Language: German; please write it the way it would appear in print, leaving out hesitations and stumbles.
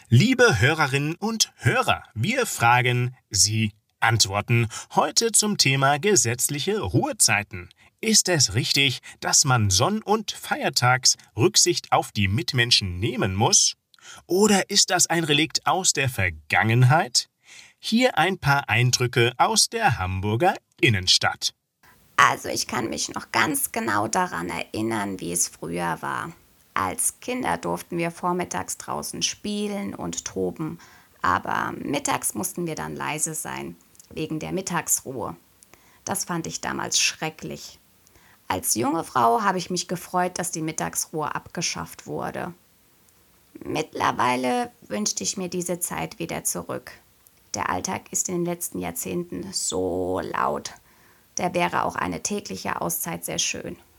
Liebe Hörerinnen und Hörer, wir fragen, Sie antworten. Heute zum Thema gesetzliche Ruhezeiten. Ist es richtig, dass man sonn- und feiertags Rücksicht auf die Mitmenschen nehmen muss? Oder ist das ein Relikt aus der Vergangenheit? Hier ein paar Eindrücke aus der Hamburger Innenstadt. Also ich kann mich noch ganz genau daran erinnern, wie es früher war. Als Kinder durften wir vormittags draußen spielen und toben, aber mittags mussten wir dann leise sein, wegen der Mittagsruhe. Das fand ich damals schrecklich. Als junge Frau habe ich mich gefreut, dass die Mittagsruhe abgeschafft wurde. Mittlerweile wünschte ich mir diese Zeit wieder zurück. Der Alltag ist in den letzten Jahrzehnten so laut. Da wäre auch eine tägliche Auszeit sehr schön.